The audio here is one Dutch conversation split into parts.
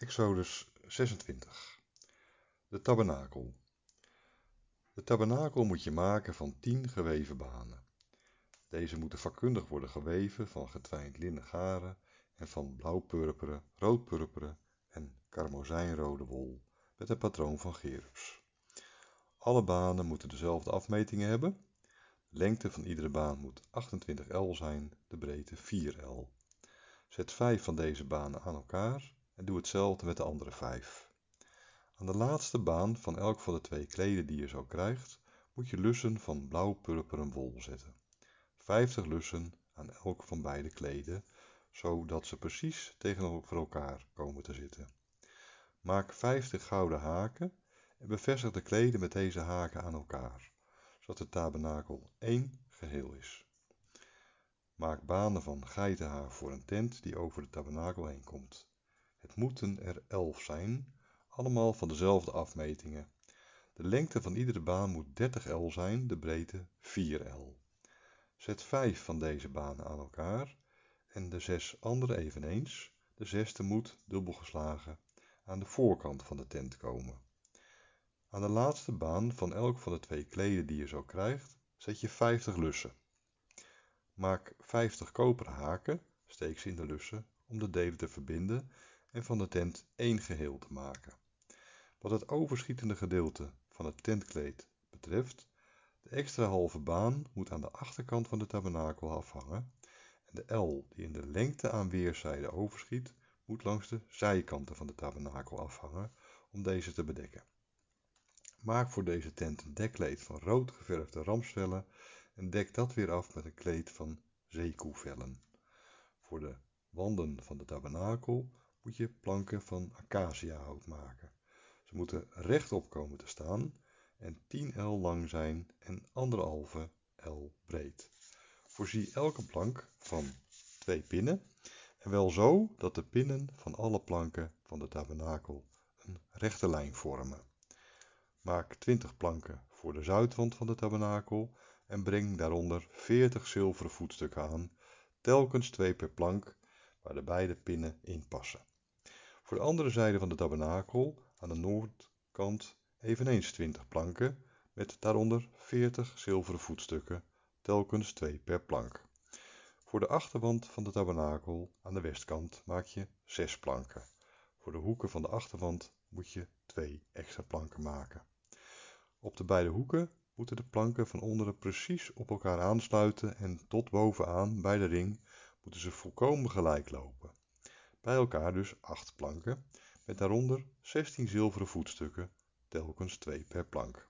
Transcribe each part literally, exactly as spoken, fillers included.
Exodus zesentwintig. De tabernakel. De tabernakel moet je maken van tien geweven banen. Deze moeten vakkundig worden geweven van getwijnd linnen garen en van blauw-purperen, rood-purperen en karmozijnrode wol met een patroon van gerubs. Alle banen moeten dezelfde afmetingen hebben. De lengte van iedere baan moet achtentwintig el zijn, de breedte vier el. Zet vijf van deze banen aan elkaar en doe hetzelfde met de andere vijf. Aan de laatste baan van elk van de twee kleden die je zo krijgt, moet je lussen van blauw-purperen wol zetten. vijftig lussen aan elk van beide kleden, zodat ze precies tegenover elkaar komen te zitten. Maak vijftig gouden haken en bevestig de kleden met deze haken aan elkaar, zodat de tabernakel één geheel is. Maak banen van geitenhaar voor een tent die over de tabernakel heen komt. Het moeten er elf zijn, allemaal van dezelfde afmetingen. De lengte van iedere baan moet dertig el zijn, de breedte vier el. Zet vijf van deze banen aan elkaar en de zes andere eveneens. De zesde moet, dubbelgeslagen, aan de voorkant van de tent komen. Aan de laatste baan van elk van de twee kleden die je zo krijgt, zet je vijftig lussen. Maak vijftig koperen haken, steek ze in de lussen om de delen te verbinden en van de tent één geheel te maken. Wat het overschietende gedeelte van het tentkleed betreft, de extra halve baan moet aan de achterkant van de tabernakel afhangen en de el die in de lengte aan weerszijden overschiet, moet langs de zijkanten van de tabernakel afhangen om deze te bedekken. Maak voor deze tent een dekkleed van rood geverfde ramsvellen en dek dat weer af met een kleed van zeekoevellen. Voor de wanden van de tabernakel moet je planken van acaciahout maken. Ze moeten rechtop komen te staan en tien el lang zijn en anderhalve el breed. Voorzie elke plank van twee pinnen en wel zo dat de pinnen van alle planken van de tabernakel een rechte lijn vormen. Maak twintig planken voor de zuidwand van de tabernakel en breng daaronder veertig zilveren voetstukken aan, telkens twee per plank, waar de beide pinnen in passen. Voor de andere zijde van de tabernakel, aan de noordkant, eveneens twintig planken, met daaronder veertig zilveren voetstukken, telkens twee per plank. Voor de achterwand van de tabernakel, aan de westkant, maak je zes planken. Voor de hoeken van de achterwand moet je twee extra planken maken. Op de beide hoeken moeten de planken van onderen precies op elkaar aansluiten en tot bovenaan, bij de ring, moeten ze volkomen gelijk lopen. Bij elkaar dus acht planken, met daaronder zestien zilveren voetstukken, telkens twee per plank.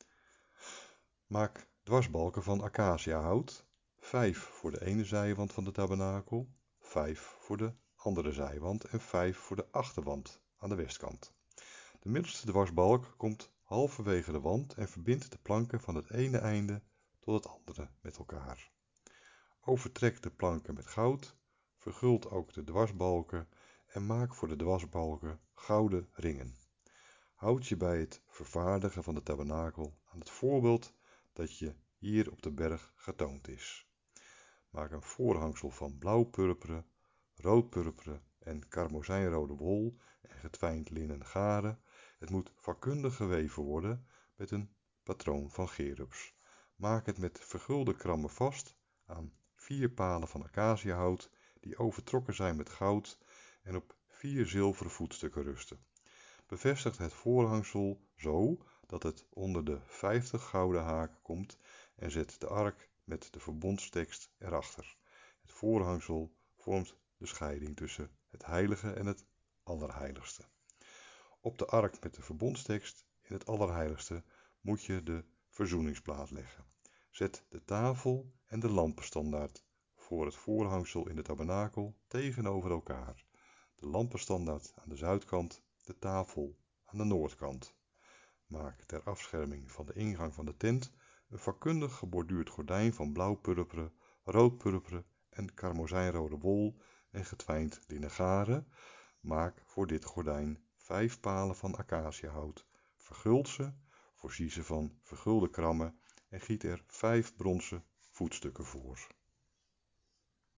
Maak dwarsbalken van acaciahout, vijf voor de ene zijwand van de tabernakel, vijf voor de andere zijwand en vijf voor de achterwand aan de westkant. De middelste dwarsbalk komt halverwege de wand en verbindt de planken van het ene einde tot het andere met elkaar. Overtrek de planken met goud, verguld ook de dwarsbalken en maak voor de dwarsbalken gouden ringen. Houd je bij het vervaardigen van de tabernakel aan het voorbeeld dat je hier op de berg getoond is. Maak een voorhangsel van blauw-purperen, rood-purperen en karmozijnrode wol en getwijnd linnen garen. Het moet vakkundig geweven worden met een patroon van gerubs. Maak het met vergulde krammen vast aan vier palen van acaciahout die overtrokken zijn met goud en op vier zilveren voetstukken rusten. Bevestig het voorhangsel zo dat het onder de vijftig gouden haken komt en zet de ark met de verbondstekst erachter. Het voorhangsel vormt de scheiding tussen het heilige en het allerheiligste. Op de ark met de verbondstekst in het allerheiligste moet je de verzoeningsplaat leggen. Zet de tafel en de lampenstandaard voor het voorhangsel in de tabernakel tegenover elkaar. De lampenstandaard aan de zuidkant, de tafel aan de noordkant. Maak ter afscherming van de ingang van de tent een vakkundig geborduurd gordijn van blauw-purperen, rood-purperen en karmozijnrode wol en getwijnd linnen garen. Maak voor dit gordijn vijf palen van acaciahout, verguld ze, voorzie ze van vergulde krammen en giet er vijf bronzen voetstukken voor.